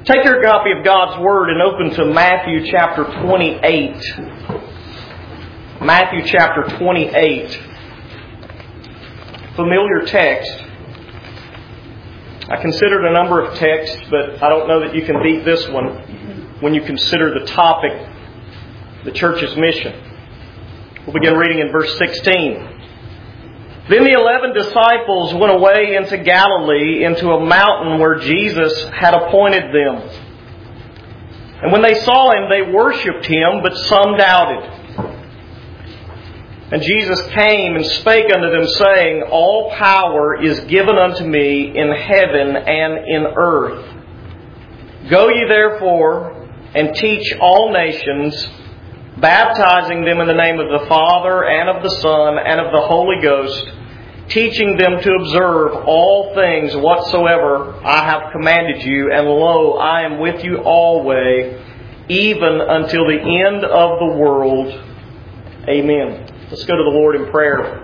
Take your copy of God's Word and open to Matthew chapter 28. Matthew chapter 28. Familiar text. I considered a number of texts, but I don't know that you can beat this one when you consider the topic, the church's mission. We'll begin reading in verse 16. Then the 11 disciples went away into Galilee, into a mountain where Jesus had appointed them. And when they saw Him, they worshipped Him, but some doubted. And Jesus came and spake unto them, saying, All power is given unto me in heaven and in earth. Go ye therefore and teach all nations, baptizing them in the name of the Father, and of the Son, and of the Holy Ghost, teaching them to observe all things whatsoever I have commanded you. And lo, I am with you always, even until the end of the world. Amen. Let's go to the Lord in prayer.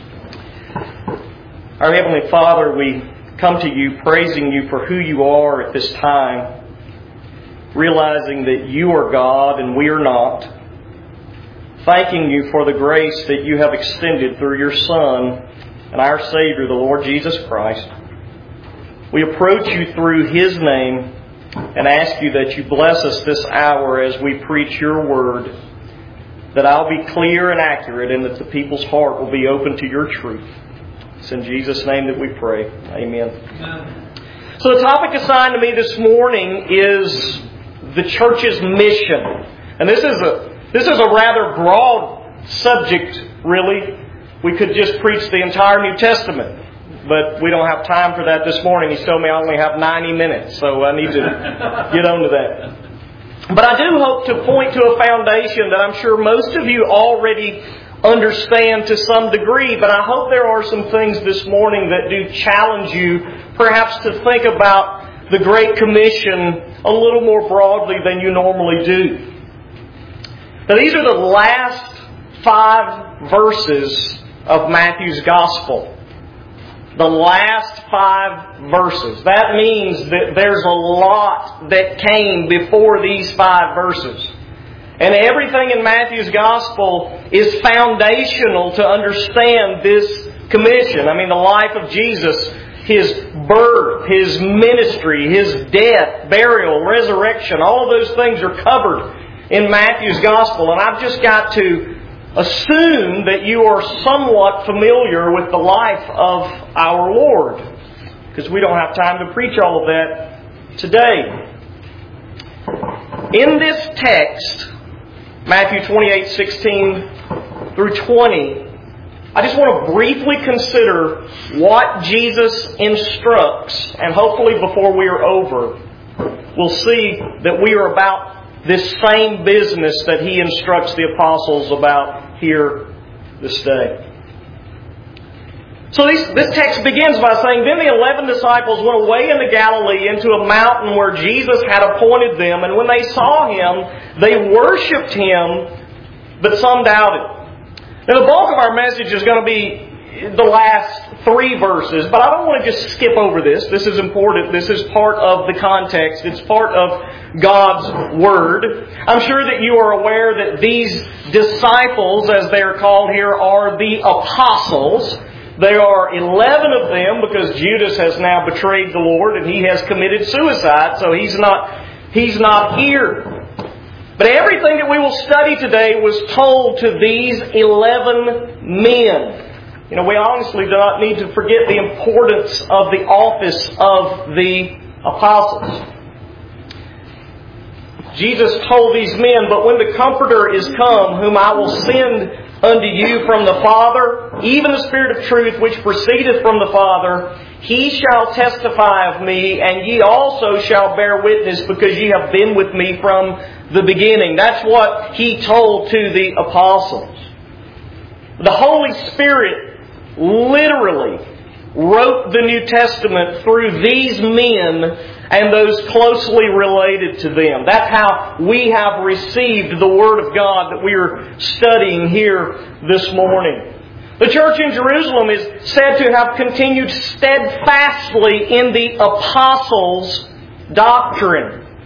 Our Heavenly Father, we come to you praising you for who you are at this time, realizing that you are God and we are not. Thanking you for the grace that you have extended through your Son and our Savior, the Lord Jesus Christ. We approach you through His name and ask you that you bless us this hour as we preach your word, that I'll be clear and accurate and that the people's heart will be open to your truth. It's in Jesus' name that we pray. Amen. So the topic assigned to me this morning is the church's mission. And this is a rather broad subject, really. We could just preach the entire New Testament, but we don't have time for that this morning. He's told me I only have 90 minutes, so I need to get on to that. But I do hope to point to a foundation that I'm sure most of you already understand to some degree, but I hope there are some things this morning that do challenge you, perhaps to think about the Great Commission a little more broadly than you normally do. Now, these are the last 5 verses of Matthew's Gospel. The last 5 verses. That means that there's a lot that came before these 5 verses. And everything in Matthew's Gospel is foundational to understand this commission. I mean, the life of Jesus, His birth, His ministry, His death, burial, resurrection, all of those things are covered in Matthew's Gospel. And I've just got to assume that you are somewhat familiar with the life of our Lord, because we don't have time to preach all of that today. In this text, Matthew 28:16 through 20, I just want to briefly consider what Jesus instructs, and hopefully before we are over, we'll see that we are about this same business that He instructs the apostles about here this day. So this text begins by saying, Then the 11 disciples went away into Galilee, into a mountain where Jesus had appointed them. And when they saw Him, they worshipped Him, but some doubted. Now the bulk of our message is going to be the last 3 verses, but I don't want to just skip over this. This is important. This is part of the context. It's part of God's Word. I'm sure that you are aware that these disciples, as they are called here, are the apostles. There are 11 of them because Judas has now betrayed the Lord and he has committed suicide, so he's not here. But everything that we will study today was told to these 11 men. You know, we honestly do not need to forget the importance of the office of the apostles. Jesus told these men, But when the Comforter is come, whom I will send unto you from the Father, even the Spirit of truth which proceedeth from the Father, He shall testify of me, and ye also shall bear witness, because ye have been with me from the beginning. That's what He told to the apostles. The Holy Spirit literally wrote the New Testament through these men and those closely related to them. That's how we have received the Word of God that we are studying here this morning. The church in Jerusalem is said to have continued steadfastly in the apostles' doctrine.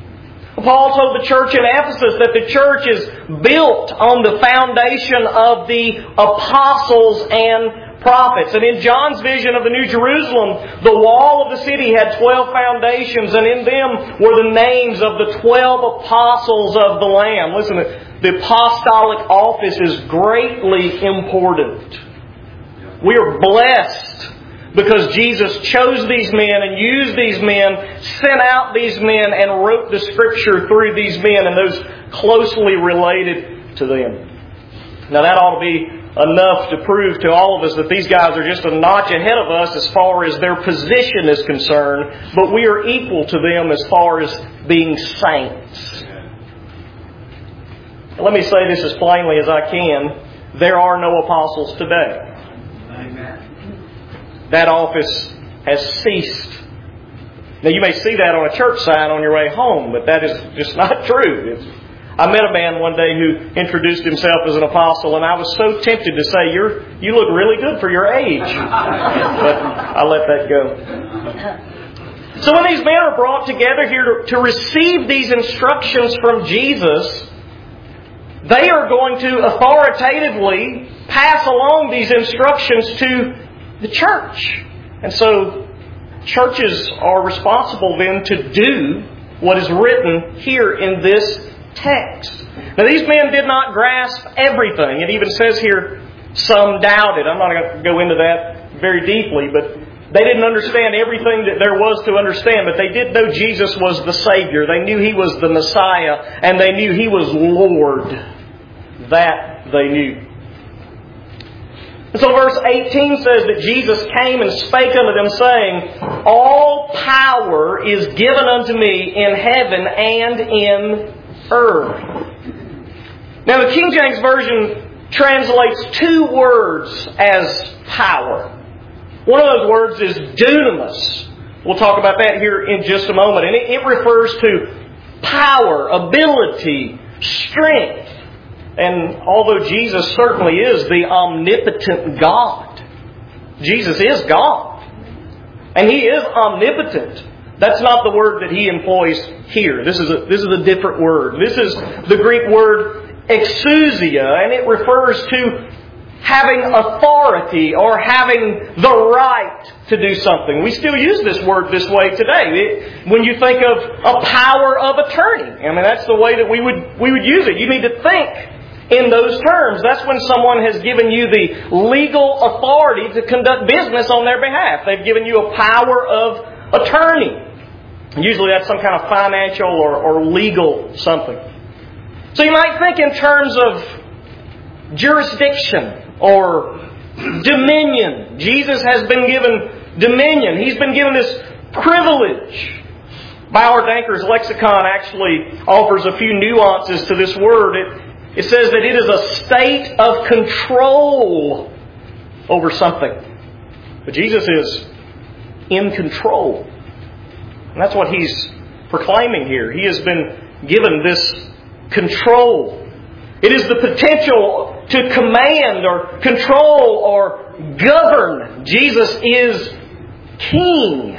Paul told the church in Ephesus that the church is built on the foundation of the apostles and prophets. And in John's vision of the New Jerusalem, the wall of the city had 12 foundations, and in them were the names of the 12 apostles of the Lamb. Listen, the apostolic office is greatly important. We are blessed because Jesus chose these men and used these men, sent out these men, and wrote the Scripture through these men and those closely related to them. Now that ought to be enough to prove to all of us that these guys are just a notch ahead of us as far as their position is concerned, but we are equal to them as far as being saints. Let me say this as plainly as I can. There are no apostles today. That office has ceased. Now you may see that on a church sign on your way home, but that is just not true. I met a man one day who introduced himself as an apostle, and I was so tempted to say, you look really good for your age. But I let that go. So when these men are brought together here to receive these instructions from Jesus, they are going to authoritatively pass along these instructions to the church. And so churches are responsible then to do what is written here in this text. Now these men did not grasp everything. It even says here, some doubted. I'm not going to go into that very deeply, but they didn't understand everything that there was to understand, but they did know Jesus was the Savior. They knew He was the Messiah, and they knew He was Lord. That they knew. And so verse 18 says that Jesus came and spake unto them, saying, all power is given unto me in heaven and in earth. Now the King James Version translates two words as power. One of those words is dunamis. We'll talk about that here in just a moment. And it refers to power, ability, strength. And although Jesus certainly is the omnipotent God, Jesus is God. And He is omnipotent. That's not the word that He employs here. This is a different word. This is the Greek word exousia, and it refers to having authority or having the right to do something. We still use this word this way today. When you think of a power of attorney, I mean that's the way that we would use it. You need to think in those terms. That's when someone has given you the legal authority to conduct business on their behalf. They've given you a power of attorney. Usually that's some kind of financial or legal something. So you might think in terms of jurisdiction or dominion. Jesus has been given dominion. He's been given this privilege. Bauer Danker's lexicon actually offers a few nuances to this word. It says that it is a state of control over something. But Jesus is in control. And that's what He's proclaiming here. He has been given this control. It is the potential to command or control or govern. Jesus is King.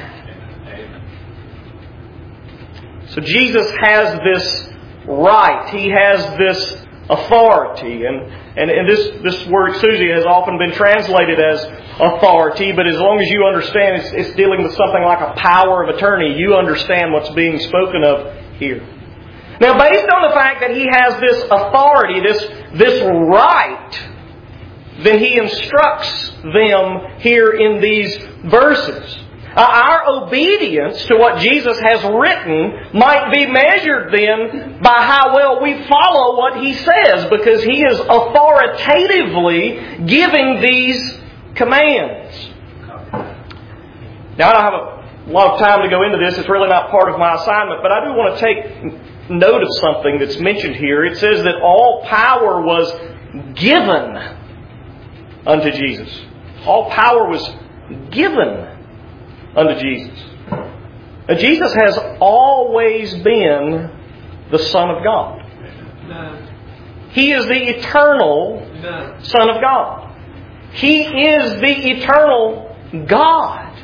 So Jesus has this right. He has this authority. And this word exousia has often been translated as authority, but as long as you understand it's dealing with something like a power of attorney, you understand what's being spoken of here. Now, based on the fact that He has this authority, this right, then He instructs them here in these verses. Our obedience to what Jesus has written might be measured then by how well we follow what He says, because He is authoritatively giving these commands. Now, I don't have a lot of time to go into this. It's really not part of my assignment, but I do want to take note of something that's mentioned here. It says that all power was given unto Jesus. All power was given unto Jesus. Now, Jesus has always been the Son of God. He is the eternal Son of God. He is the eternal God.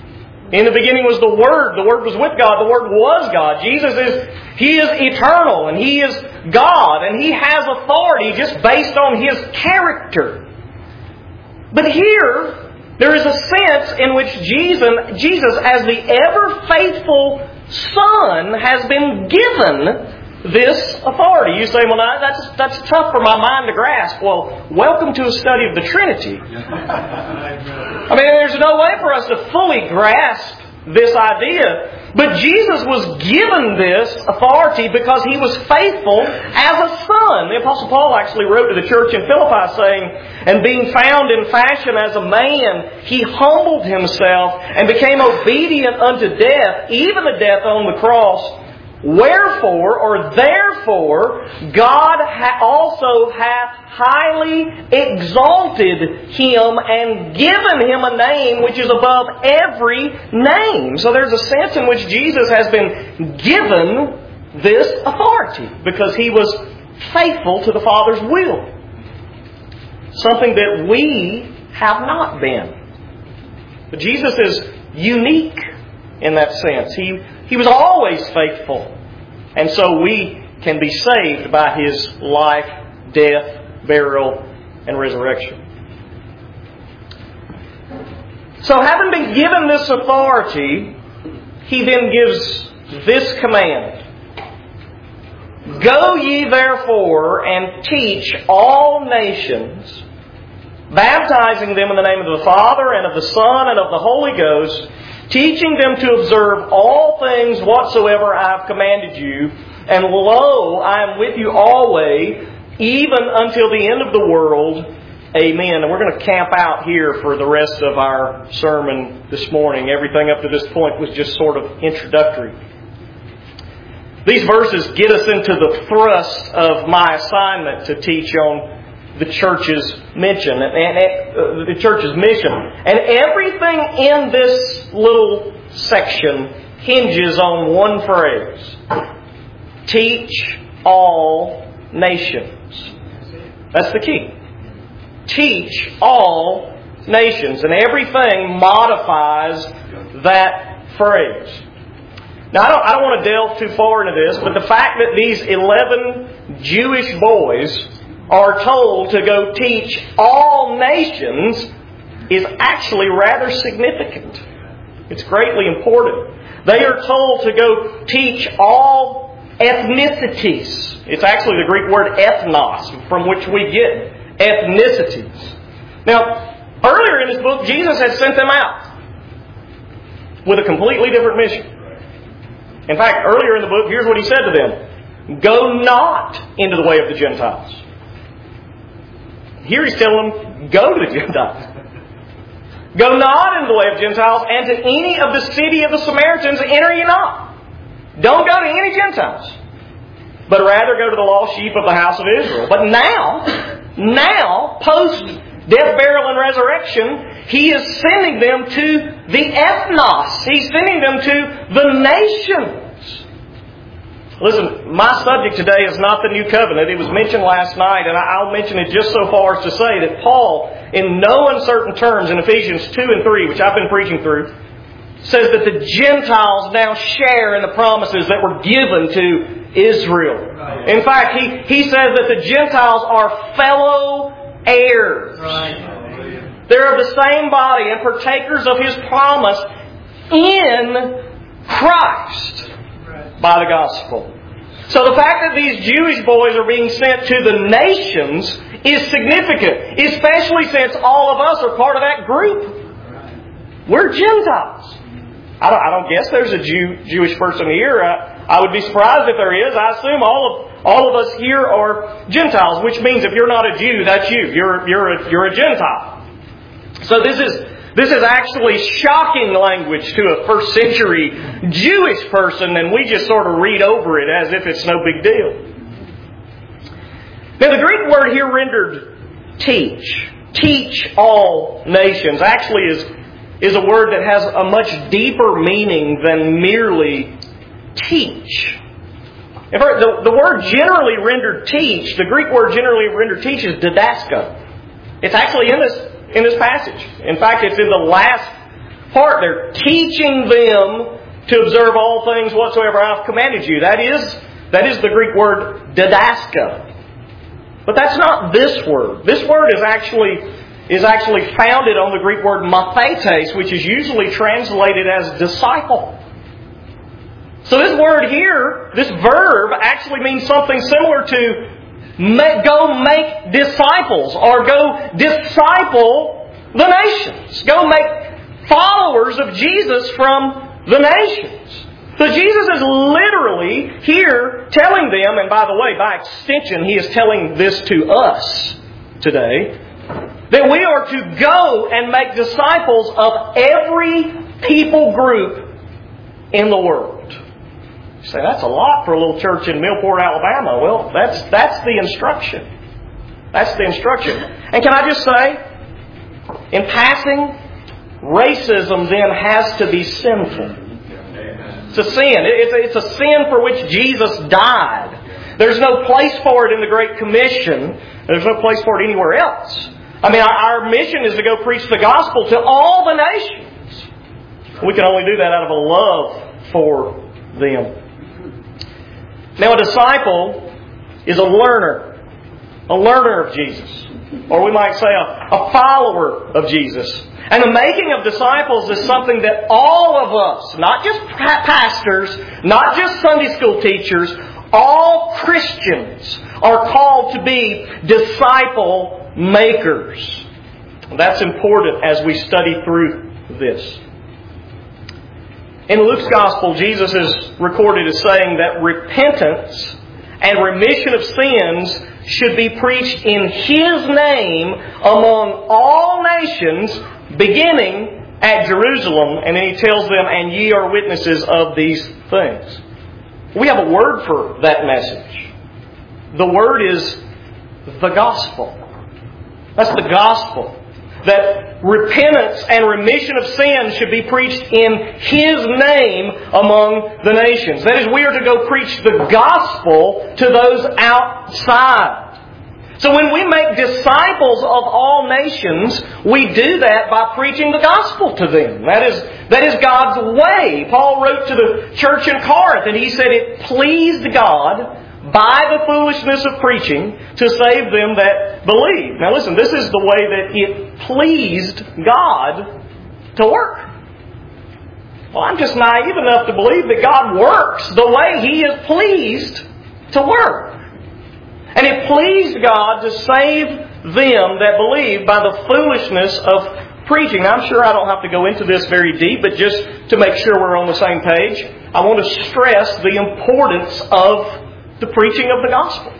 In the beginning was the Word. The Word was with God. The Word was God. He is eternal and He is God. And He has authority just based on His character. But here, there is a sense in which Jesus, as the ever-faithful Son, has been given this authority. You say, well, no, that's tough for my mind to grasp. Well, welcome to a study of the Trinity. I mean, there's no way for us to fully grasp this idea. But Jesus was given this authority because He was faithful as a Son. The Apostle Paul actually wrote to the church in Philippi saying, and being found in fashion as a man, He humbled Himself and became obedient unto death, even the death on the cross. Wherefore, or therefore, God also hath highly exalted Him and given Him a name which is above every name. So there's a sense in which Jesus has been given this authority because He was faithful to the Father's will. Something that we have not been. But Jesus is unique in that sense. He was always faithful. And so we can be saved by His life, death, burial, and resurrection. So having been given this authority, He then gives this command. Go ye therefore and teach all nations, baptizing them in the name of the Father and of the Son and of the Holy Ghost, teaching them to observe all things whatsoever I have commanded you. And lo, I am with you always, even until the end of the world. Amen. And we're going to camp out here for the rest of our sermon this morning. Everything up to this point was just sort of introductory. These verses get us into the thrust of my assignment to teach on the church's mission and the church's mission. And everything in this little section hinges on one phrase. Teach all nations. That's the key. Teach all nations. And everything modifies that phrase. Now, I don't want to delve too far into this, but the fact that these 11 Jewish boys are told to go teach all nations is actually rather significant. It's greatly important. They are told to go teach all ethnicities. It's actually the Greek word ethnos, from which we get ethnicities. Now, earlier in this book, Jesus had sent them out with a completely different mission. In fact, earlier in the book, here's what He said to them. Go not into the way of the Gentiles. Here He's telling them, go to the Gentiles. Go not into the way of Gentiles, and to any of the city of the Samaritans enter ye not. Don't go to any Gentiles, but rather go to the lost sheep of the house of Israel. But now, post death, burial, and resurrection, He is sending them to the ethnos. He's sending them to the nations. Listen, my subject today is not the New Covenant. It was mentioned last night, and I'll mention it just so far as to say that Paul, in no uncertain terms, in Ephesians 2 and 3, which I've been preaching through, says that the Gentiles now share in the promises that were given to Israel. In fact, he says that the Gentiles are fellow heirs. They're of the same body and partakers of His promise in Christ by the gospel. So the fact that these Jewish boys are being sent to the nations is significant, especially since all of us are part of that group. We're Gentiles. I don't guess there's a Jewish person here. I would be surprised if there is. I assume all of us here are Gentiles, which means if you're not a Jew, that's you. You're a Gentile. So this is actually shocking language to a first century Jewish person, and we just sort of read over it as if it's no big deal. Now the Greek word here rendered teach all nations, actually is a word that has a much deeper meaning than merely teach. In fact, the word generally rendered teach, the Greek word generally rendered teach is didasko. It's actually in this passage. In fact, it's in the last part. They're teaching them to observe all things whatsoever I have commanded you. That is the Greek word didaska. But that's not this word. This word is actually founded on the Greek word mathetes, which is usually translated as disciple. So this word here, this verb, actually means something similar to go make disciples, or go disciple the nations. Go make followers of Jesus from the nations. So Jesus is literally here telling them, and by the way, by extension, He is telling this to us today, that we are to go and make disciples of every people group in the world. You say, that's a lot for a little church in Millport, Alabama. Well, that's the instruction. That's the instruction. And can I just say, in passing, racism then has to be sinful. It's a sin. It's a sin for which Jesus died. There's no place for it in the Great Commission. There's no place for it anywhere else. I mean, our mission is to go preach the gospel to all the nations. We can only do that out of a love for them. Now, a disciple is a learner of Jesus. Or we might say a follower of Jesus. And the making of disciples is something that all of us, not just pastors, not just Sunday school teachers, all Christians are called to be disciple makers. That's important as we study through this. In Luke's Gospel, Jesus is recorded as saying that repentance and remission of sins should be preached in His name among all nations, beginning at Jerusalem. And then He tells them, and ye are witnesses of these things. We have a word for that message. The word is the gospel. That's the gospel. That repentance and remission of sins should be preached in His name among the nations. That is, we are to go preach the gospel to those outside. So when we make disciples of all nations, we do that by preaching the gospel to them. That is God's way. Paul wrote to the church in Corinth, and he said it pleased God by the foolishness of preaching to save them that believe. Now listen, this is the way that it pleased God to work. Well, I'm just naive enough to believe that God works the way He is pleased to work. And it pleased God to save them that believe by the foolishness of preaching. Now, I'm sure I don't have to go into this very deep, but just to make sure we're on the same page, I want to stress the importance of the preaching of the gospel.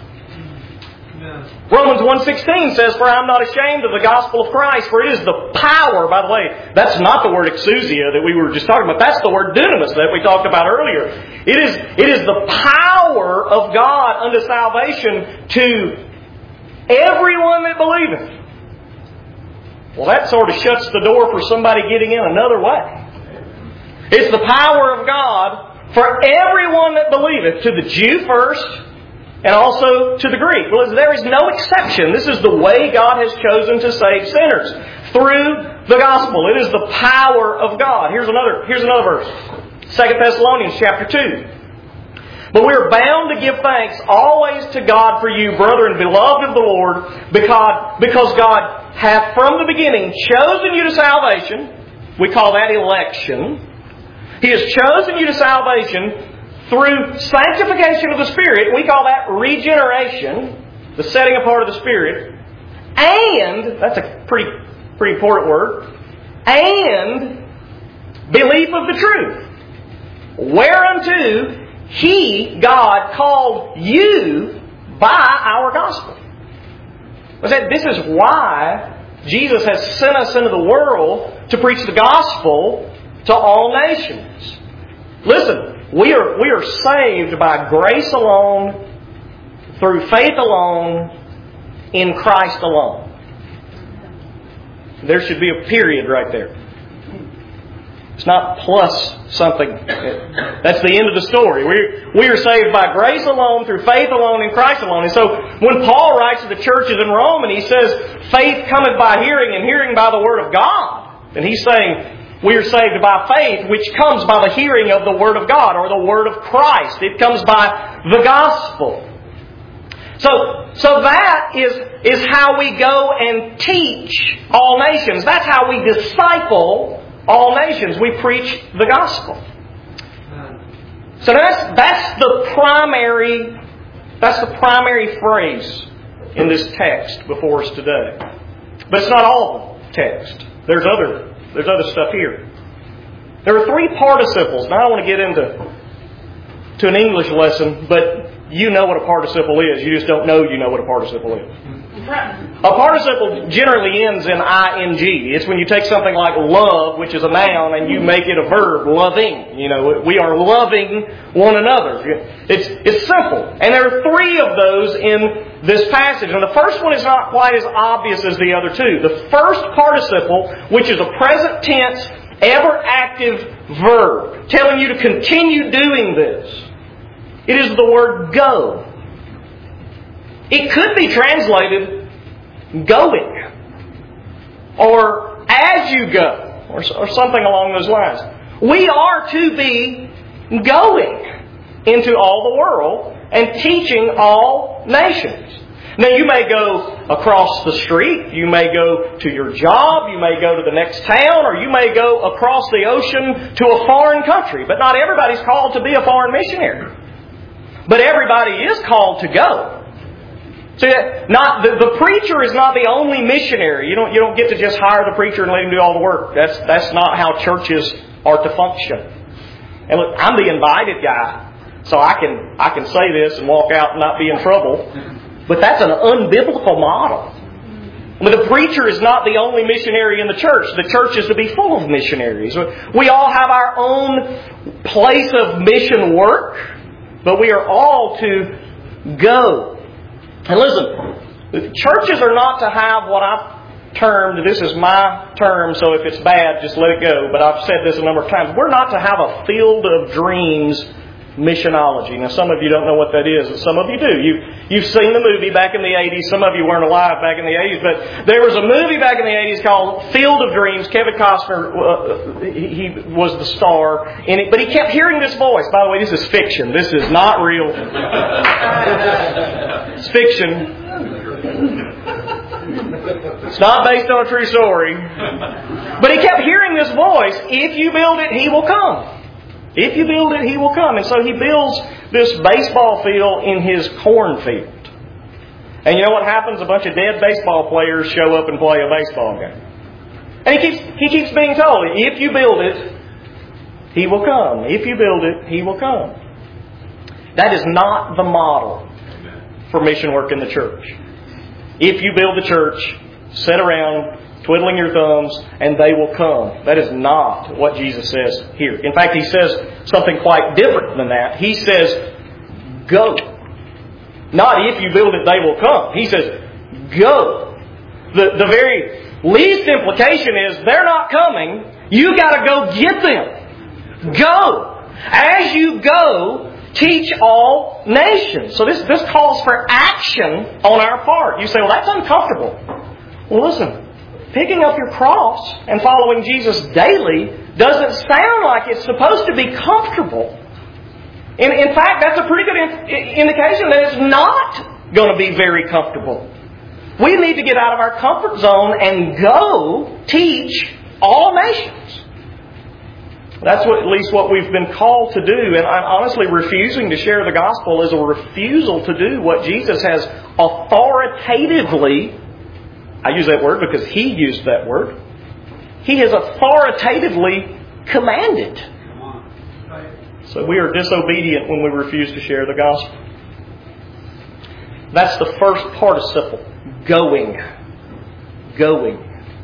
Romans 1:16 says, "For I am not ashamed of the gospel of Christ, for it is the power." By the way, that's not the word exousia that we were just talking about. That's the word dunamis that we talked about earlier. It is the power of God unto salvation to everyone that believeth. Well, that sort of shuts the door for somebody getting in another way. It's the power of God for everyone that believeth, to the Jew first, and also to the Greek. Well, there is no exception. This is the way God has chosen to save sinners, through the gospel. It is the power of God. Here's another verse. 2 Thessalonians chapter 2. "But we are bound to give thanks always to God for you, brethren, beloved of the Lord, because God hath from the beginning chosen you to salvation." We call that election. He has chosen you to salvation through sanctification of the Spirit. We call that regeneration, the setting apart of the Spirit. And, that's a pretty important word, and belief of the truth. Whereunto He, God, called you by our gospel. This is why Jesus has sent us into the world to preach the gospel to all nations. Listen, we are saved by grace alone, through faith alone, in Christ alone. There should be a period right there. It's not plus something. That's the end of the story. We are saved by grace alone, through faith alone, in Christ alone. And so when Paul writes to the churches in Rome and he says, faith cometh by hearing and hearing by the word of God, and he's saying, we are saved by faith, which comes by the hearing of the Word of God, or the Word of Christ. It comes by the gospel. So that is how we go and teach all nations. That's how we disciple all nations. We preach the gospel. So that's the primary phrase in this text before us today. But it's not all the text. There's other stuff here. There are 3 participles. Now I don't want to get into an English lesson, but you know what a participle is. You just don't know you know what a participle is. A participle generally ends in ing. It's when you take something like love, which is a noun, and you make it a verb, loving. We are loving one another. It's simple. And there are 3 of those in this passage. And the first one is not quite as obvious as the other 2. The first participle, which is a present tense, ever active verb, telling you to continue doing this. It is the word go. It could be translated going, or as you go, or something along those lines. We are to be going into all the world and teaching all nations. Now you may go across the street, you may go to your job, you may go to the next town, or you may go across the ocean to a foreign country. But not everybody's called to be a foreign missionary. But everybody is called to go. So the preacher is not the only missionary. You don't get to just hire the preacher and let him do all the work. That's not how churches are to function. And look, I'm the invited guy, so I can say this and walk out and not be in trouble. But that's an unbiblical model. The preacher is not the only missionary in the church. The church is to be full of missionaries. We all have our own place of mission work, but we are all to go. And listen, churches are not to have what I've termed, this is my term, so if it's bad, just let it go. But I've said this a number of times. We're not to have a field of dreams missionology. Now, some of you don't know what that is, and some of you do. You've seen the movie back in the 80s. Some of you weren't alive back in the 80s, but there was a movie back in the 80s called Field of Dreams. Kevin Costner, he was the star in it, but he kept hearing this voice. By the way, this is fiction. This is not real. It's fiction. It's not based on a true story. But he kept hearing this voice, if you build it, he will come. If you build it, he will come. And so he builds this baseball field in his cornfield. And you know what happens? A bunch of dead baseball players show up and play a baseball game. And he keeps being told, if you build it, he will come. If you build it, he will come. That is not the model for mission work in the church. If you build the church, sit around twiddling your thumbs, and they will come. That is not what Jesus says here. In fact, He says something quite different than that. He says, go. Not if you build it, they will come. He says, go. The very least implication is they're not coming. You got to go get them. Go. As you go, teach all nations. So this calls for action on our part. You say, well, that's uncomfortable. Well, listen. Picking up your cross and following Jesus daily doesn't sound like it's supposed to be comfortable. In fact, that's a pretty good indication that it's not going to be very comfortable. We need to get out of our comfort zone and go teach all nations. That's at least what we've been called to do. And I'm honestly refusing to share the gospel is a refusal to do what Jesus has authoritatively, I use that word because He used that word. He has authoritatively commanded. So we are disobedient when we refuse to share the gospel. That's the first participle. Going. Going.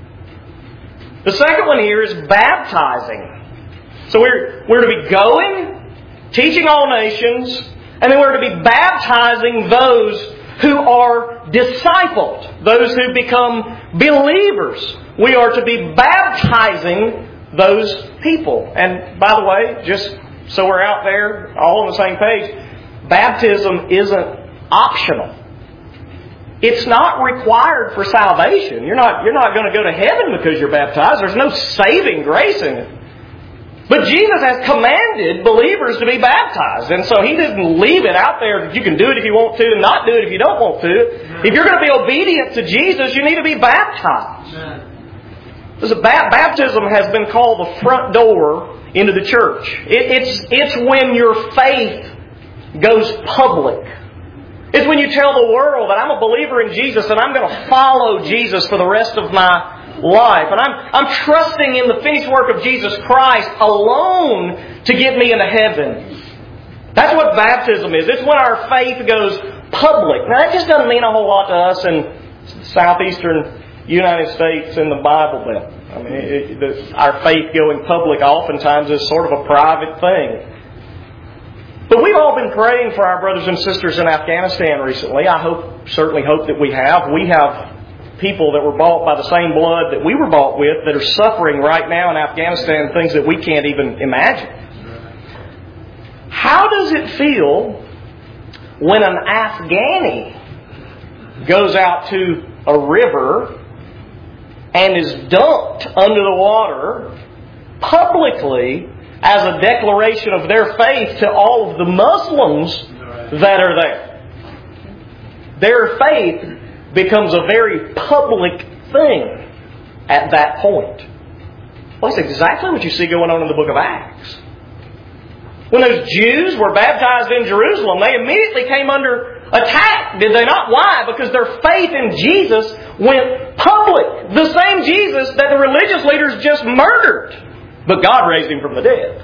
The second one here is baptizing. So we're to be going, teaching all nations, and then we're to be baptizing those who are discipled, those who become believers. We are to be baptizing those people. And by the way, just so we're out there, all on the same page, baptism isn't optional. It's not required for salvation. You're not going to go to heaven because you're baptized. There's no saving grace in it. But Jesus has commanded believers to be baptized. And so He didn't leave it out there that you can do it if you want to and not do it if you don't want to. If you're going to be obedient to Jesus, you need to be baptized. Listen, baptism has been called the front door into the church. It's when your faith goes public. It's when you tell the world that I'm a believer in Jesus and I'm going to follow Jesus for the rest of my life. And I'm trusting in the finished work of Jesus Christ alone to get me into heaven. That's what baptism is. It's when our faith goes public. Now, that just doesn't mean a whole lot to us in the southeastern United States in the Bible Belt. I mean, our faith going public oftentimes is sort of a private thing. But we've all been praying for our brothers and sisters in Afghanistan recently. I certainly hope that we have. We have people that were bought by the same blood that we were bought with that are suffering right now in Afghanistan, things that we can't even imagine. How does it feel when an Afghani goes out to a river and is dumped under the water publicly as a declaration of their faith to all of the Muslims that are there? Their faith becomes a very public thing at that point. Well, that's exactly what you see going on in the book of Acts. When those Jews were baptized in Jerusalem, they immediately came under attack, did they not? Why? Because their faith in Jesus went public. The same Jesus that the religious leaders just murdered. But God raised Him from the dead.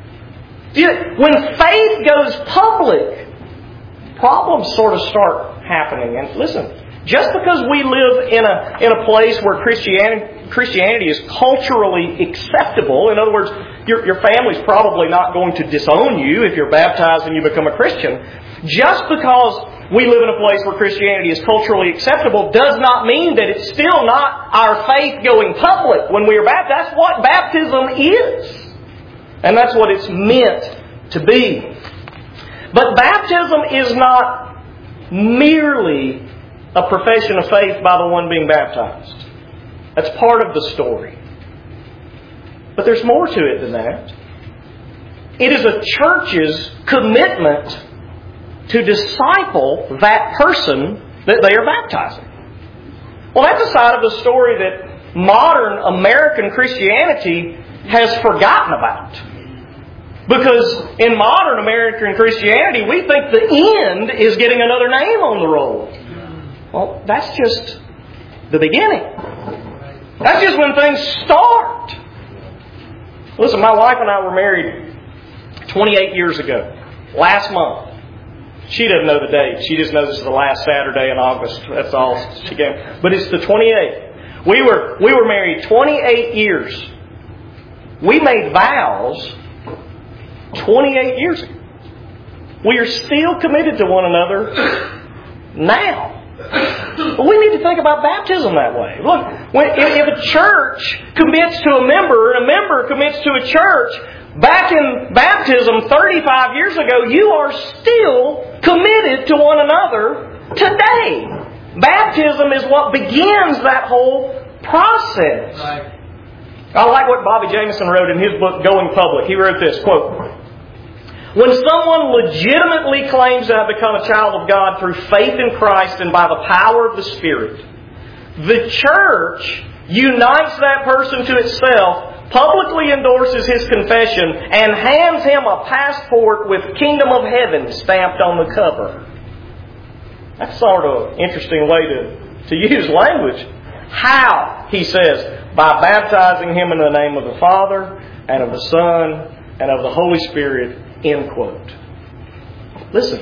When faith goes public, problems sort of start happening. And listen, just because we live in a place where Christianity is culturally acceptable, in other words, your family's probably not going to disown you if you're baptized and you become a Christian. Just because we live in a place where Christianity is culturally acceptable does not mean that it's still not our faith going public when we are baptized. That's what baptism is. And that's what it's meant to be. But baptism is not merely a profession of faith by the one being baptized. That's part of the story. But there's more to it than that. It is a church's commitment to disciple that person that they are baptizing. Well, that's a side of the story that modern American Christianity has forgotten about. Because in modern American Christianity, we think the end is getting another name on the roll. Well, that's just the beginning. That's just when things start. Listen, my wife and I were married 28 years ago. Last month. She doesn't know the date. She just knows it's the last Saturday in August. That's all she gave. But it's the 28th. We were married 28 years. We made vows 28 years ago. We are still committed to one another now. But we need to think about baptism that way. Look, if a church commits to a member and a member commits to a church, back in baptism 35 years ago, you are still committed to one another today. Baptism is what begins that whole process. Right. I like what Bobby Jameson wrote in his book, Going Public. He wrote this, quote, "When someone legitimately claims to have become a child of God through faith in Christ and by the power of the Spirit, the church unites that person to itself, publicly endorses his confession, and hands him a passport with Kingdom of Heaven stamped on the cover." That's sort of an interesting way to use language. How? He says, by baptizing him in the name of the Father and of the Son and of the Holy Spirit. End quote. Listen.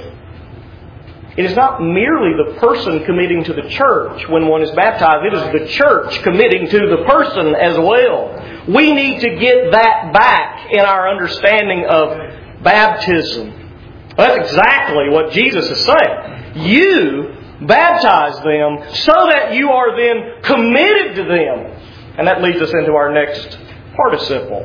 It is not merely the person committing to the church when one is baptized. It is the church committing to the person as well. We need to get that back in our understanding of baptism. That's exactly what Jesus is saying. You baptize them so that you are then committed to them. And that leads us into our next participle.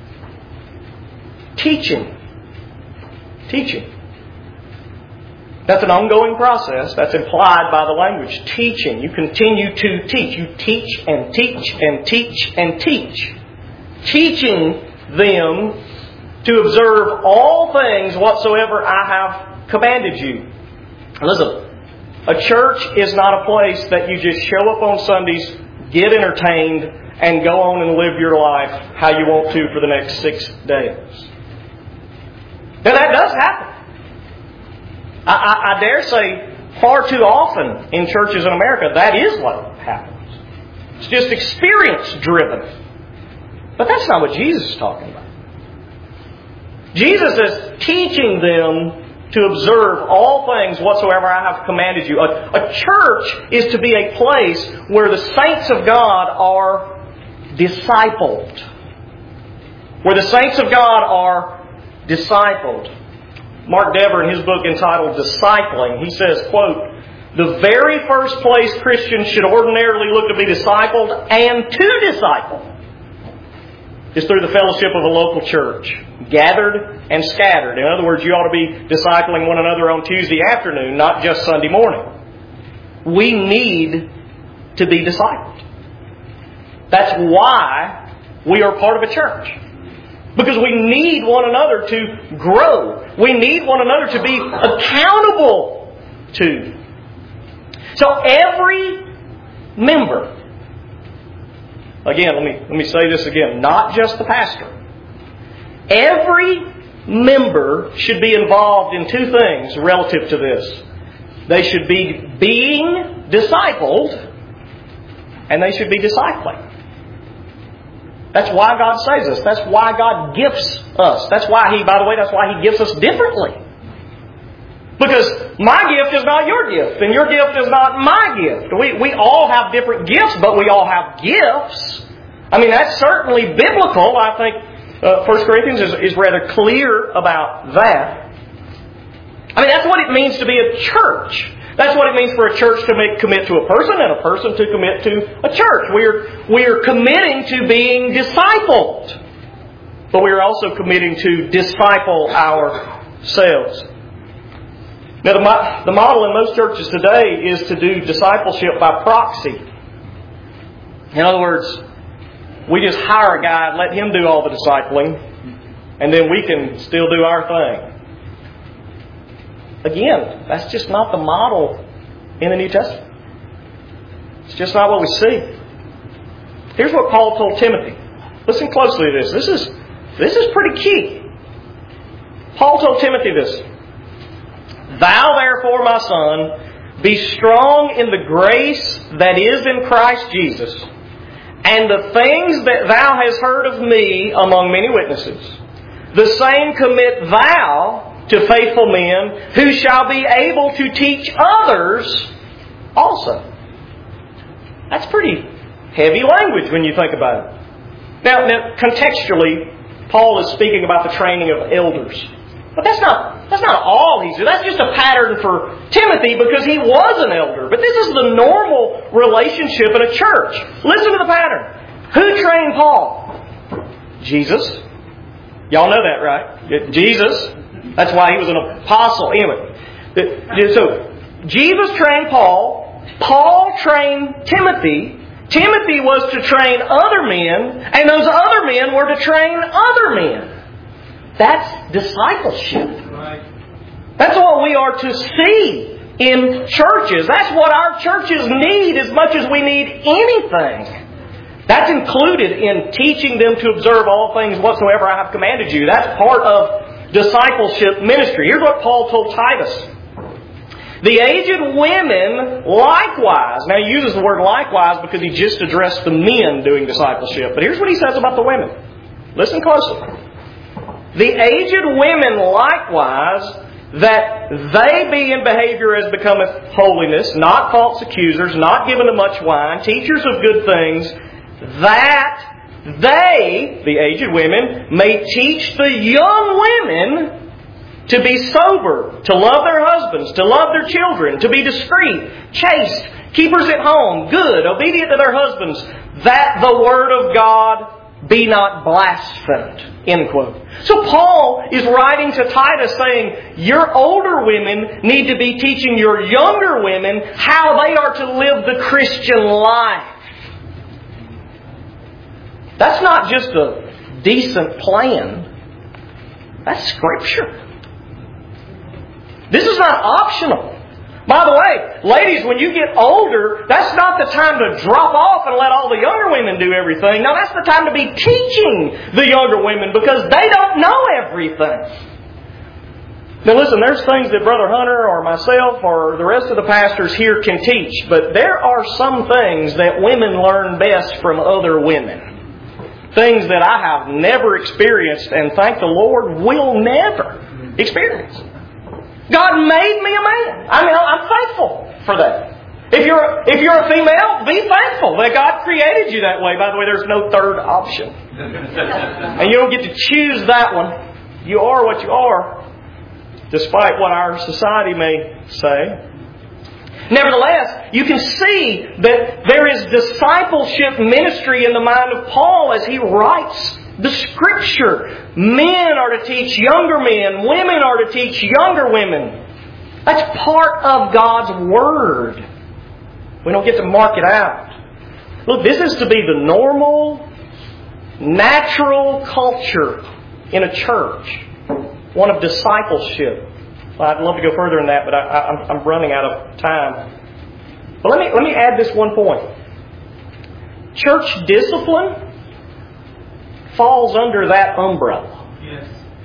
Teaching. That's an ongoing process. That's implied by the language. Teaching. You continue to teach. You teach and teach and teach and teach. Teaching them to observe all things whatsoever I have commanded you. Listen, a church is not a place that you just show up on Sundays, get entertained, and go on and live your life how you want to for the next 6 days. Now that does happen. I dare say far too often in churches in America that is what happens. It's just experience driven. But that's not what Jesus is talking about. Jesus is teaching them to observe all things whatsoever I have commanded you. A church is to be a place where the saints of God are discipled. Where the saints of God are discipled. Mark Dever, in his book entitled Discipling, he says, quote, "The very first place Christians should ordinarily look to be discipled and to disciple is through the fellowship of a local church, gathered and scattered." In other words, you ought to be discipling one another on Tuesday afternoon, not just Sunday morning. We need to be discipled. That's why we are part of a church. Because we need one another to grow. We need one another to be accountable to. So every member, again, let me say this again, not just the pastor. Every member should be involved in two things relative to this. They should be being discipled, and they should be discipling. That's why God saves us. That's why God gifts us. That's why He gifts us differently. Because my gift is not your gift, and your gift is not my gift. We all have different gifts, but we all have gifts. I mean, that's certainly biblical. I think 1 Corinthians is rather clear about that. I mean, that's what it means to be a church. That's what it means for a church to commit to a person and a person to commit to a church. We are committing to being discipled. But we are also committing to disciple ourselves. Now, the model in most churches today is to do discipleship by proxy. In other words, we just hire a guy and let him do all the discipling, and then we can still do our thing. Again, that's just not the model in the New Testament. It's just not what we see. Here's what Paul told Timothy. Listen closely to this. This is pretty key. Paul told Timothy this. "Thou therefore, my son, be strong in the grace that is in Christ Jesus, and the things that thou hast heard of me among many witnesses, the same commit thou to faithful men who shall be able to teach others also." That's pretty heavy language when you think about it. Now, contextually, Paul is speaking about the training of elders. But that's not all he's doing. That's just a pattern for Timothy because he was an elder. But this is the normal relationship in a church. Listen to the pattern. Who trained Paul? Jesus. Y'all know that, right? Jesus. That's why he was an apostle. Anyway, so Jesus trained Paul. Paul trained Timothy. Timothy was to train other men, and those other men were to train other men. That's discipleship. That's what we are to see in churches. That's what our churches need as much as we need anything. That's included in teaching them to observe all things whatsoever I have commanded you. That's part of discipleship ministry. Here's what Paul told Titus. "The aged women likewise." Now he uses the word likewise because he just addressed the men doing discipleship. But here's what he says about the women. Listen closely. "The aged women likewise, that they be in behavior as becometh holiness, not false accusers, not given to much wine, teachers of good things, that they," the aged women, "may teach the young women to be sober, to love their husbands, to love their children, to be discreet, chaste, keepers at home, good, obedient to their husbands, that the word of God be not blasphemed. End quote. So Paul is writing to Titus saying, your older women need to be teaching your younger women how they are to live the Christian life. That's not just a decent plan. That's Scripture. This is not optional. By the way, ladies, when you get older, that's not the time to drop off and let all the younger women do everything. No, that's the time to be teaching the younger women because they don't know everything. Now listen, there's things that Brother Hunter or myself or the rest of the pastors here can teach, but there are some things that women learn best from other women. Things that I have never experienced and thank the Lord will never experience. God made me a man. I mean, I'm thankful for that. If you're a female, be thankful that God created you that way. By the way, there's no third option. And you don't get to choose that one. You are what you are, despite what our society may say. Nevertheless, you can see that there is discipleship ministry in the mind of Paul as he writes the Scripture. Men are to teach younger men. Women are to teach younger women. That's part of God's Word. We don't get to mark it out. Look, this is to be the normal, natural culture in a church. One of discipleship. Well, I'd love to go further than that, but I'm running out of time. But let me add this one point. Church discipline falls under that umbrella. Yes.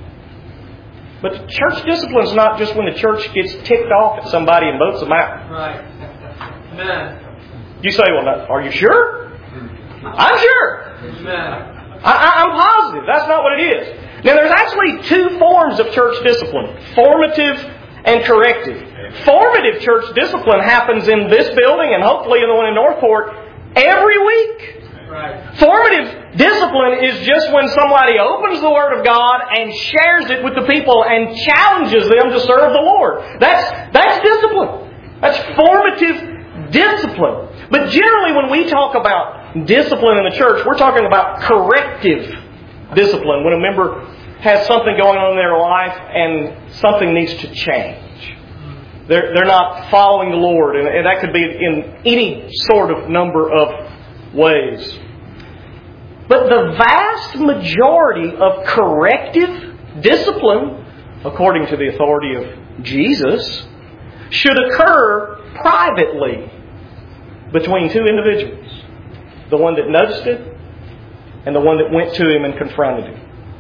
But church discipline is not just when the church gets ticked off at somebody and votes them out. Right. Amen. You say, well, are you sure? I'm sure. Amen. I'm positive. That's not what it is. Now, there's actually two forms of church discipline. Formative and corrective. Formative church discipline happens in this building and hopefully in the one in Northport every week. Right. Formative discipline is just when somebody opens the Word of God and shares it with the people and challenges them to serve the Lord. That's discipline. That's formative discipline. But generally when we talk about discipline in the church, we're talking about corrective discipline. When a member has something going on in their life and something needs to change. They're not following the Lord. And that could be in any sort of number of ways. But the vast majority of corrective discipline, according to the authority of Jesus, should occur privately between two individuals. The one that noticed it and the one that went to him and confronted him.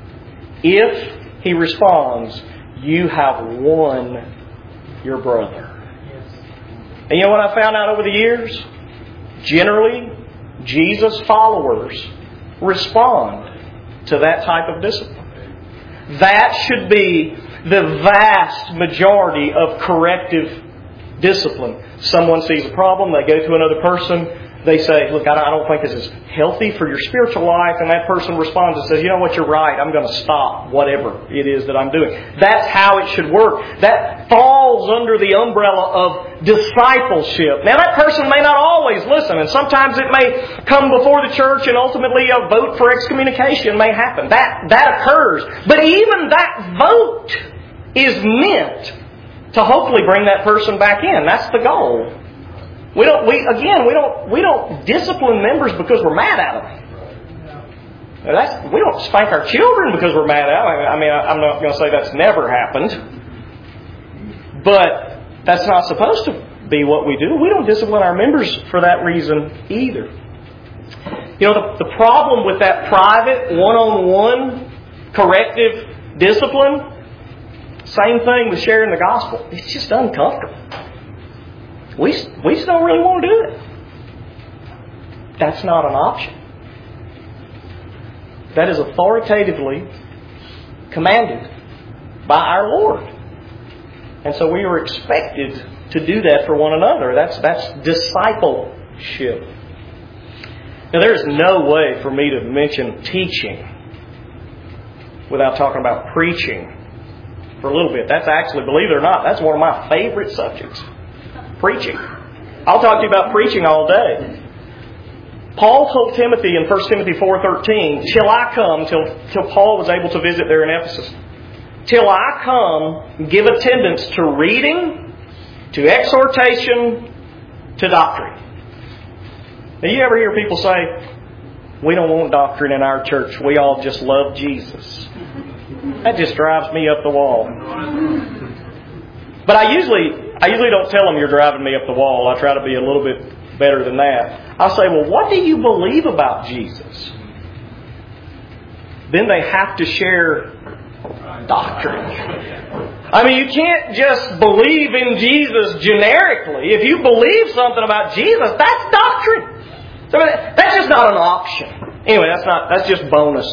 If he responds, you have won your brother. And you know what I found out over the years? Generally, Jesus' followers respond to that type of discipline. That should be the vast majority of corrective discipline. Someone sees a problem, they go to another person, they say, look, I don't think this is healthy for your spiritual life, and that person responds and says, you know what, you're right, I'm going to stop whatever it is that I'm doing. That's how it should work. That falls under the umbrella of discipleship. Now that person may not always listen, and sometimes it may come before the church and ultimately a vote for excommunication may happen. That occurs. But even that vote is meant to hopefully bring that person back in. That's the goal. We don't discipline members because we're mad at them. We don't spank our children because we're mad at them. I mean, I'm not going to say that's never happened. But that's not supposed to be what we do. We don't discipline our members for that reason either. You know, the problem with that private, one-on-one corrective discipline, same thing with sharing the gospel. It's just uncomfortable. We just don't really want to do it. That's not an option. That is authoritatively commanded by our Lord. And so we are expected to do that for one another. That's discipleship. Now there is no way for me to mention teaching without talking about preaching for a little bit. That's actually, believe it or not, that's one of my favorite subjects. Preaching. I'll talk to you about preaching all day. Paul told Timothy in 1 Timothy 4:13, till I come, till Paul was able to visit there in Ephesus, till I come, give attendance to reading, to exhortation, to doctrine. Now, you ever hear people say, we don't want doctrine in our church, we all just love Jesus? That just drives me up the wall. But I usually don't tell them you're driving me up the wall. I try to be a little bit better than that. I'll say, well, what do you believe about Jesus? Then they have to share doctrine. I mean, you can't just believe in Jesus generically. If you believe something about Jesus, that's doctrine. So that's just not an option. Anyway, that's just bonus.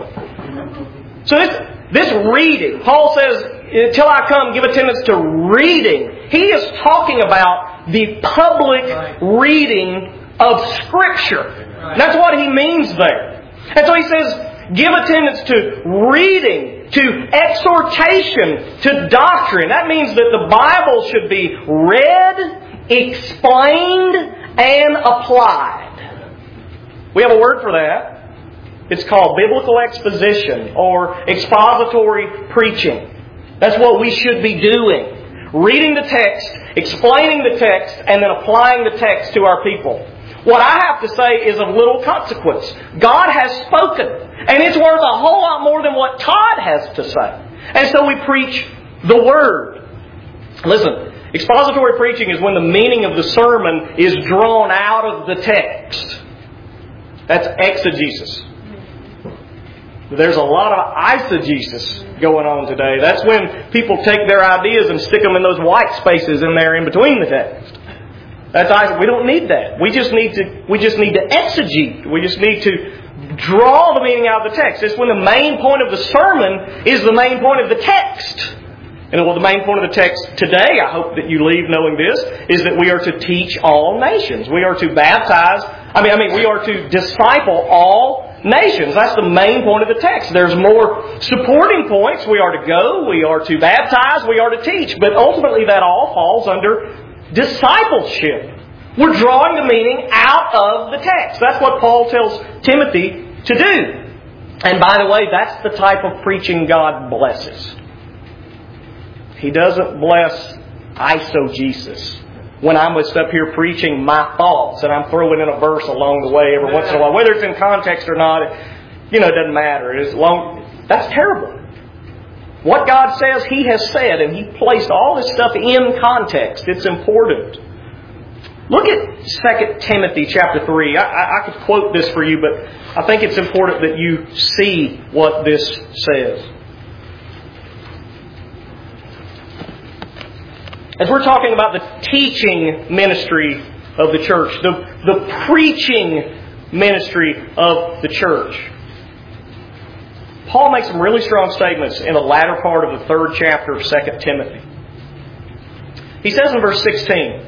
So this reading, Paul says, till I come, give attendance to reading. He is talking about the public reading of Scripture. That's what he means there. And so he says, give attendance to reading, to exhortation, to doctrine. That means that the Bible should be read, explained, and applied. We have a word for that. It's called biblical exposition or expository preaching. That's what we should be doing. Reading the text, explaining the text, and then applying the text to our people. What I have to say is of little consequence. God has spoken, and it's worth a whole lot more than what Todd has to say. And so we preach the Word. Listen, expository preaching is when the meaning of the sermon is drawn out of the text. That's exegesis. There's a lot of eisegesis going on today. That's when people take their ideas and stick them in those white spaces in there in between the text. We don't need that. We just need to exegete. We just need to draw the meaning out of the text. It's when the main point of the sermon is the main point of the text. And the main point of the text today, I hope that you leave knowing this, is that we are to teach all nations. We are to baptize. We are to disciple all nations. That's the main point of the text. There's more supporting points. We are to go. We are to baptize. We are to teach. But ultimately, that all falls under discipleship. We're drawing the meaning out of the text. That's what Paul tells Timothy to do. And by the way, that's the type of preaching God blesses. He doesn't bless eisegesis. When I'm just up here preaching my thoughts and I'm throwing in a verse along the way every once in a while, whether it's in context or not, it doesn't matter. That's terrible. What God says, He has said, and He placed all this stuff in context. It's important. Look at 2 Timothy chapter 3. I could quote this for you, but I think it's important that you see what this says. As we're talking about the teaching ministry of the church, the preaching ministry of the church, Paul makes some really strong statements in the latter part of the 3rd chapter of 2 Timothy. He says in verse 16,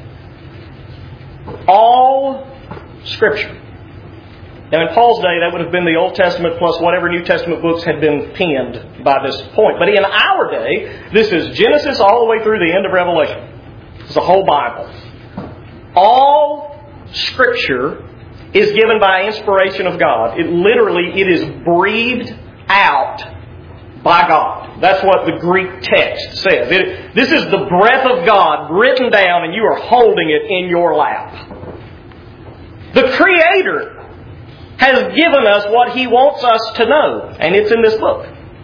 all Scripture. Now in Paul's day, that would have been the Old Testament plus whatever New Testament books had been penned by this point. But in our day, this is Genesis all the way through the end of Revelation. It's the whole Bible. All Scripture is given by inspiration of God. It is breathed out by God. That's what the Greek text says. This is the breath of God written down and you are holding it in your lap. The Creator has given us what He wants us to know. And it's in this book.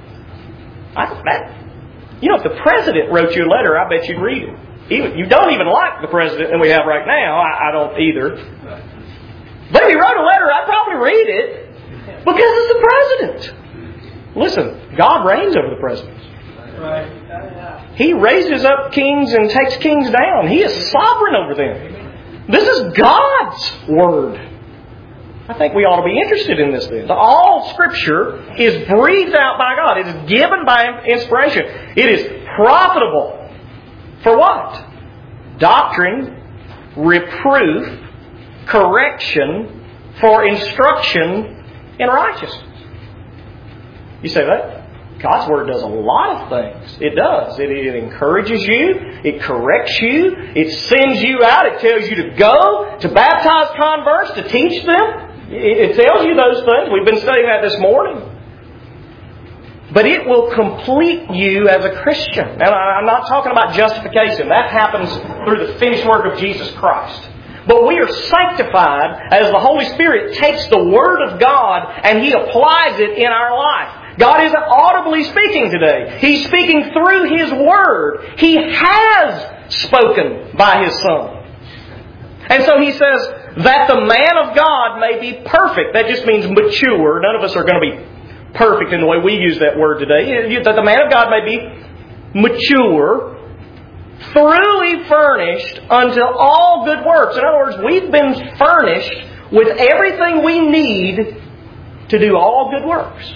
If the President wrote you a letter, I bet you'd read it. You don't even like the President that we have right now. I don't either. But if he wrote a letter, I'd probably read it. Because it's the President. Listen, God reigns over the presidents. He raises up kings and takes kings down. He is sovereign over them. This is God's Word. I think we ought to be interested in this then. All Scripture is breathed out by God. It is given by inspiration. It is profitable for what? Doctrine, reproof, correction, for instruction in righteousness. You say that? God's Word does a lot of things. It does. It encourages you. It corrects you. It sends you out. It tells you to go, to baptize converts, to teach them. It tells you those things. We've been studying that this morning. But it will complete you as a Christian. And I'm not talking about justification. That happens through the finished work of Jesus Christ. But we are sanctified as the Holy Spirit takes the Word of God and He applies it in our life. God isn't audibly speaking today. He's speaking through His Word. He has spoken by His Son. And so He says that the man of God may be perfect. That just means mature. None of us are going to be perfect in the way we use that word today. That the man of God may be mature, thoroughly furnished unto all good works. In other words, we've been furnished with everything we need to do all good works.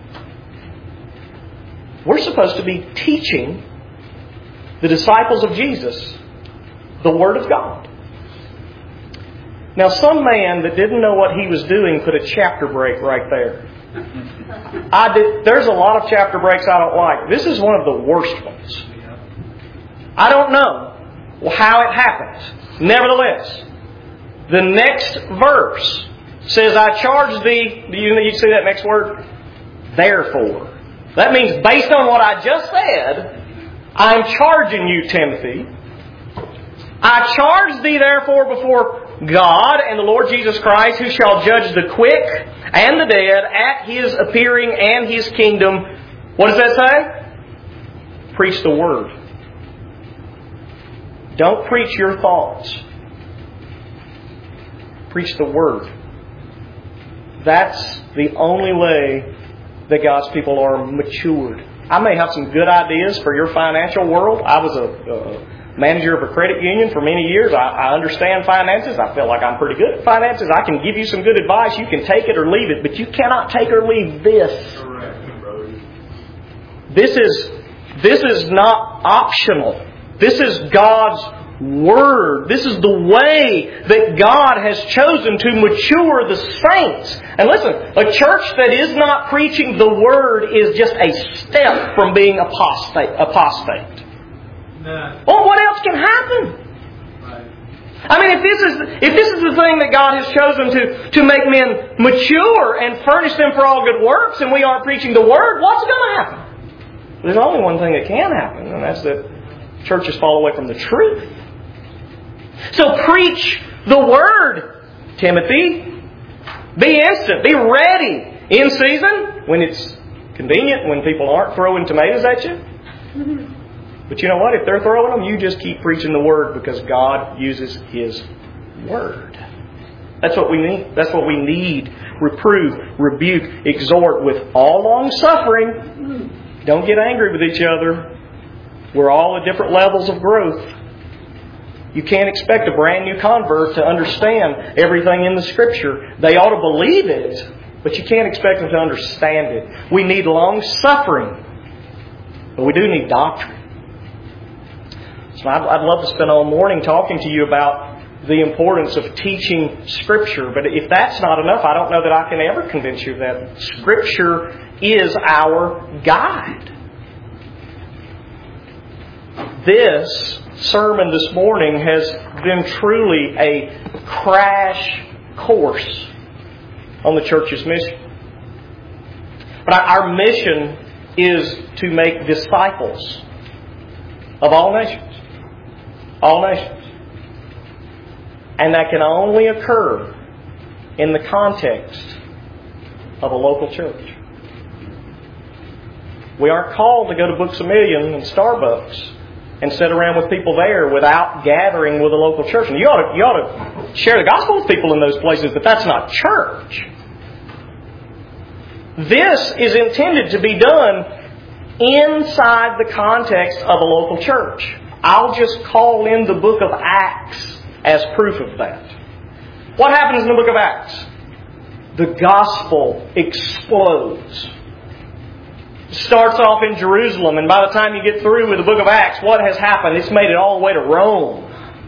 We're supposed to be teaching the disciples of Jesus the Word of God. Now, some man that didn't know what he was doing put a chapter break right there. There's a lot of chapter breaks I don't like. This is one of the worst ones. I don't know how it happens. Nevertheless, the next verse says, I charge thee, you see that next word? Therefore. That means based on what I just said, I'm charging you, Timothy. I charge thee therefore before God and the Lord Jesus Christ, who shall judge the quick and the dead at His appearing and His kingdom. What does that say? Preach the Word. Don't preach your thoughts. Preach the Word. That's the only way that God's people are matured. I may have some good ideas for your financial world. I was a manager of a credit union for many years. I understand finances. I feel like I'm pretty good at finances. I can give you some good advice. You can take it or leave it, but you cannot take or leave this. This is not optional. This is God's Word. This is the way that God has chosen to mature the saints. And listen, a church that is not preaching the Word is just a step from being apostate. No. Well, what else can happen? Right. I mean, if this is the thing that God has chosen to make men mature and furnish them for all good works, and we aren't preaching the Word, what's going to happen? There's only one thing that can happen, and that's that churches fall away from the truth. So preach the Word, Timothy. Be instant. Be ready in season when it's convenient, when people aren't throwing tomatoes at you. But you know what? If they're throwing them, you just keep preaching the Word because God uses His Word. That's what we need. That's what we need. Reprove, rebuke, exhort with all long suffering. Don't get angry with each other. We're all at different levels of growth. You can't expect a brand new convert to understand everything in the Scripture. They ought to believe it, but you can't expect them to understand it. We need long suffering, but we do need doctrine. So I'd love to spend all morning talking to you about the importance of teaching Scripture. But if that's not enough, I don't know that I can ever convince you that Scripture is our guide. This sermon this morning has been truly a crash course on the church's mission. But our mission is to make disciples of all nations. All nations. And that can only occur in the context of a local church. We aren't called to go to Books A Million and Starbucks and sit around with people there without gathering with a local church. And you ought to share the gospel with people in those places, but that's not church. This is intended to be done inside the context of a local church. I'll just call in the book of Acts as proof of that. What happens in the book of Acts? The gospel explodes. It starts off in Jerusalem, and by the time you get through with the book of Acts, what has happened? It's made it all the way to Rome.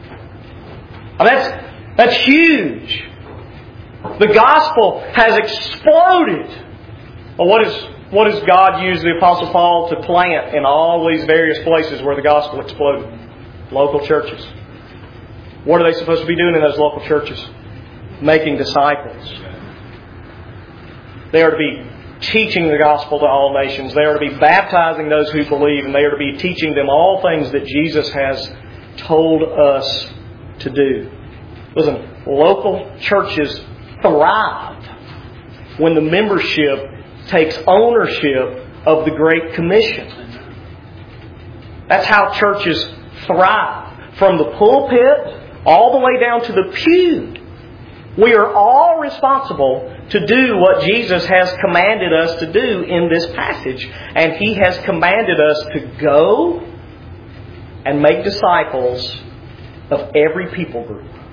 That's huge. The gospel has exploded. Well, what does God use the Apostle Paul to plant in all these various places where the gospel exploded? Local churches. What are they supposed to be doing in those local churches? Making disciples. They are to be teaching the gospel to all nations. They are to be baptizing those who believe, and they are to be teaching them all things that Jesus has told us to do. Listen, local churches thrive when the membership takes ownership of the Great Commission. That's how churches thrive. From the pulpit all the way down to the pew. We are all responsible to do what Jesus has commanded us to do in this passage. And He has commanded us to go and make disciples of every people group.